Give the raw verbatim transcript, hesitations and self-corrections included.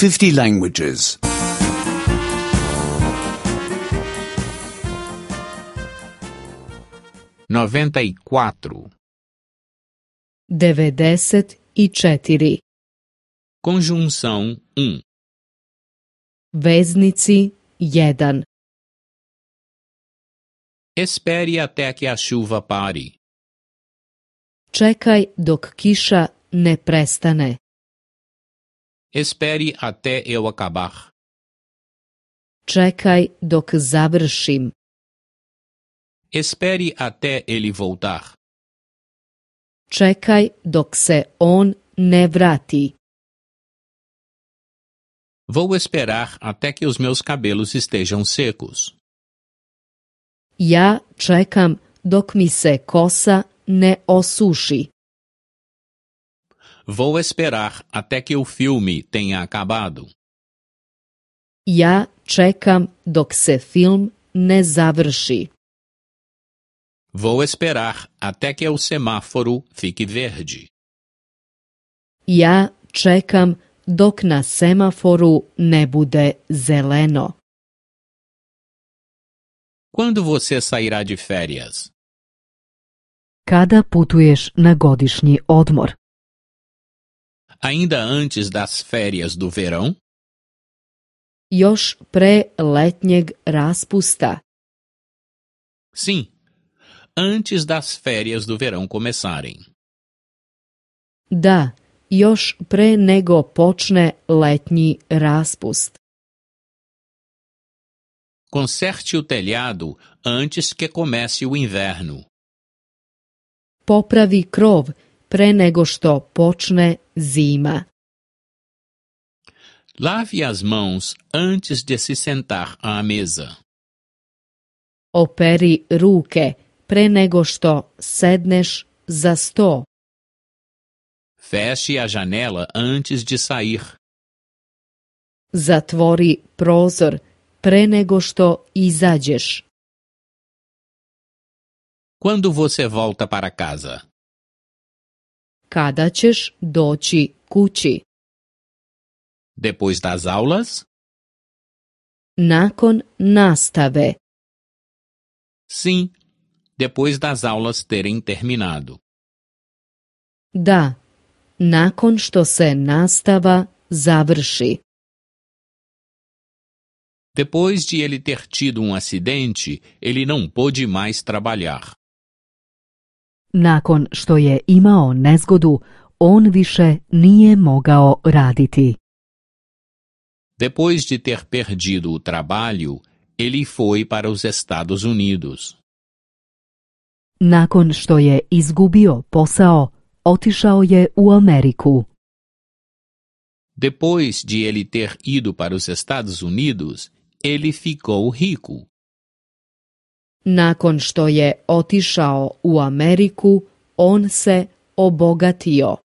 fifty languages. noventa e quatro. devedeset i četiri. Conjunção um. Veznici jedan. Espere até que a chuva pare. Čekaj dok kiša ne prestane. Espere até eu acabar. Čekaj dok završim. Espere até ele voltar. Čekaj dok se on ne vrati. Vou esperar até que os meus cabelos estejam secos. Ja čekam dok mi se kosa ne osuši. Vou esperar até que o filme tenha acabado. Ja čekam dok se film ne završi. Vou esperar até que o semáforo fique verde. Ja čekam dok na semaforu ne bude zeleno. Quando você sairá de férias? Kada putuješ na godišnji odmor? Ainda antes das férias do verão? Još pre letnjeg raspusta. Sim, antes das férias do verão começarem. Da, još pre nego počne letnji raspust. Conserte o telhado antes que comece o inverno. Popravi krov pre nego što počne zima. Lave as mãos antes de se sentar à mesa. Operi ruke pre nego što sedneš za sto. Feche a janela antes de sair. Zatvori prozor pre nego što izađeš. Quando você volta para casa? Kada ćeš doći kući? Depois das aulas? Nakon nastave. Sim, depois das aulas terem terminado. Da, nakon što se nastava završi. Depois de ele ter tido um acidente, ele não pôde mais trabalhar. Nakon što je imao nezgodu, on više nije mogao raditi. Depois de ter perdido o trabalho, ele foi para os Estados Unidos. Nakon što je izgubio posao, otišao je u Ameriku. Depois de ele ter ido para os Estados Unidos, ele ficou rico. Nakon što je otišao u Ameriku, on se obogatio.